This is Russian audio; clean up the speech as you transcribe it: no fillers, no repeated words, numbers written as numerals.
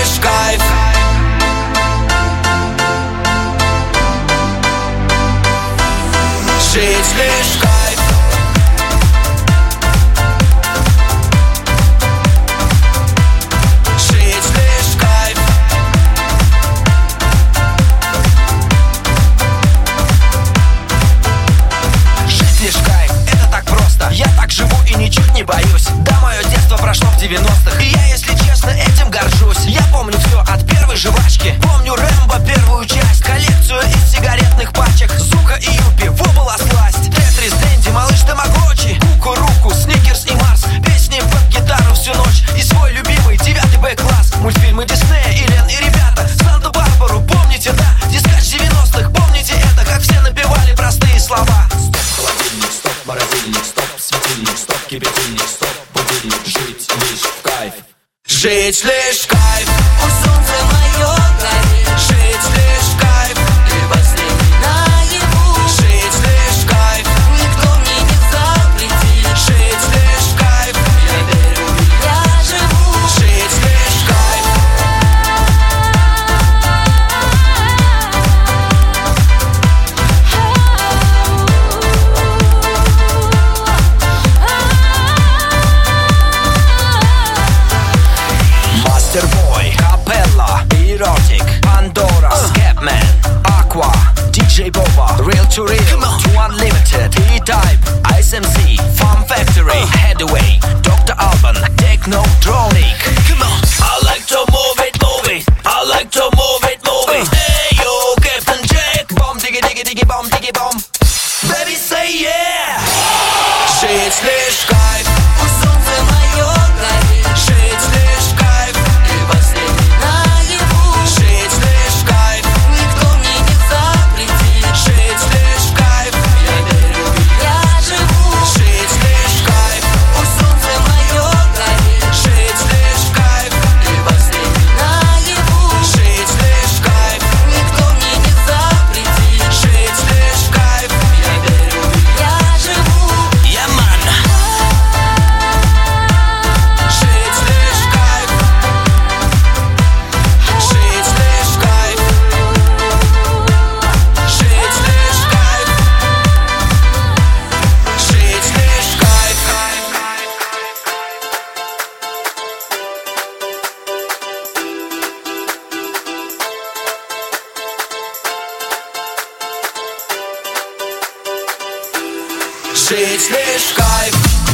лишь кайф. Жить лишь кайф. Жить лишь кайф. Жить лишь кайф, это так просто. Я так живу и ничуть не боюсь. Да, мое детство прошло в 90-х, и я, если честно, этим горжусь. Я помню все от первой жвачки. Помню Рэмбо первую часть, коллекцию из сигаретных пачек, Зука и Юпи, во была сласть. Тетрис, Дэнди, малыш Тамагочи, Кукуруку, Сникерс и Марс. Песни под гитару всю ночь и свой любимый 9 Б-класс. Мультфильмы Диснея, Илен и ребята, Санта-Барбару, помните, да? Дискач 90-х, помните это, как все напевали простые слова. Стоп, холодильник, стоп, морозильник, стоп, светильник, стоп, кипятильник, стоп, будильник. Жить лишь в кайф. Жить лишь кайф. О, солнце мое горит, Жить лишь кайф. и во сне наяву. Жить лишь кайф. Никто мне не запретит. Жить лишь кайф. Я верю, я живу. Жить лишь кайф. Мастербой, Капелла, Эротик, Пандора, Скепмен, Aqua, DJ Boba, Real to Real, To Unlimited, E-Type, ISMC, Fun Factory, Headway, Dr. Alban, Technotronic. I like to move it, I like to move it. Hey yo, Captain Jack, bomb diggy diggy diggy bomb. Baby say yeah. Жить лишь кайф. О, солнце мое горит, Жить лишь кайф. и во сне наяву. Жить лишь кайф. Никто мне не запретит. Жить лишь кайф. Я верю, я живу. Жить лишь кайф. О, солнце мое горит, Жить лишь кайф. и во сне наяву. Жить лишь кайф. Никто мне не запретит. Жить лишь кайф. Я верю, я живу. Yeah, man. Жить лишь кайф. Жить лишь кайф. Жить лишь кайф. Жить лишь кайф. Жить лишь кайф.